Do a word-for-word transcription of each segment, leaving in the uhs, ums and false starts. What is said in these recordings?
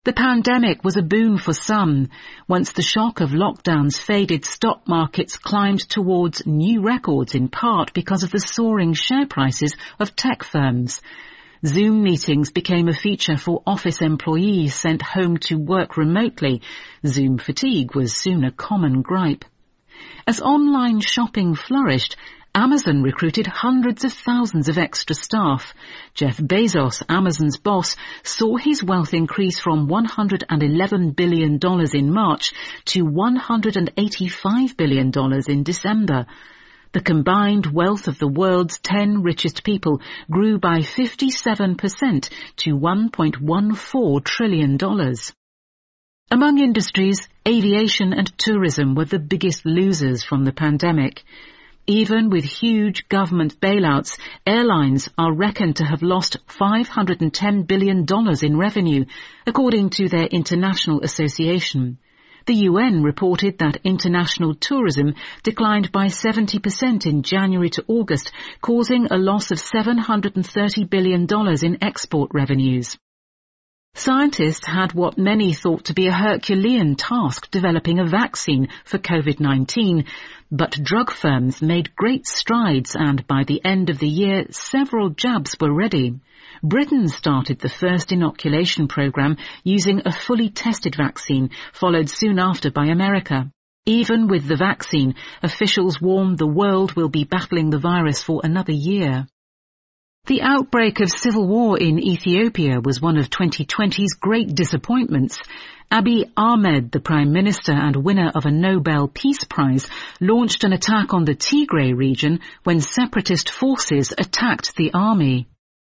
The pandemic was a boon for some. Once the shock of lockdowns faded, stock markets climbed towards new records, in part because of the soaring share prices of tech firms. Zoom meetings became a feature for office employees sent home to work remotely. Zoom fatigue was soon a common gripe. As online shopping flourished, Amazon recruited hundreds of thousands of extra staff. Jeff Bezos, Amazon's boss, saw his wealth increase from one hundred eleven billion dollars in March to one hundred eighty-five billion dollars in December. The combined wealth of the world's ten richest people grew by fifty-seven percent to one point one four trillion dollars. Among industries, aviation and tourism were the biggest losers from the pandemic. Even with huge government bailouts, airlines are reckoned to have lost five hundred ten billion dollars in revenue, according to their international association. The U N reported that international tourism declined by seventy percent in January to August, causing a loss of seven hundred thirty billion dollars in export revenues. Scientists had what many thought to be a Herculean task developing a vaccine for COVID nineteen, but drug firms made great strides, and by the end of the year, several jabs were ready. Britain started the first inoculation program using a fully tested vaccine, followed soon after by America. Even with the vaccine, officials warn the world will be battling the virus for another year. The outbreak of civil war in Ethiopia was one of twenty twenty's great disappointments. Abiy Ahmed, the Prime Minister and winner of a Nobel Peace Prize, launched an attack on the Tigray region when separatist forces attacked the army.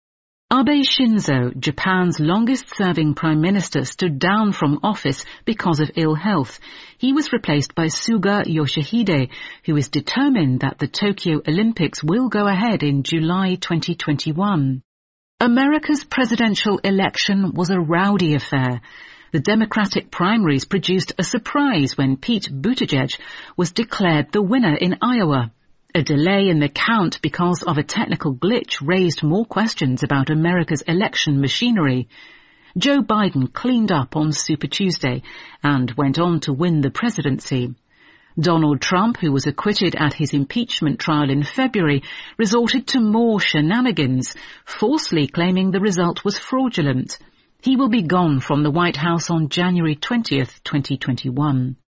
Abe Shinzo, Japan's longest-serving Prime Minister, stood down from office because of ill health. He was replaced by Suga Yoshihide, who is determined that the Tokyo Olympics will go ahead in July twenty twenty-one. America's presidential election was a rowdy affair. The Democratic primaries produced a surprise when Pete Buttigieg was declared the winner in Iowa. A delay in the count because of a technical glitch raised more questions about America's election machinery. Joe Biden cleaned up on Super Tuesday and went on to win the presidency. Donald Trump, who was acquitted at his impeachment trial in February, resorted to more shenanigans, falsely claiming the result was fraudulent. He will be gone from the White House on January twentieth, twenty twenty-one.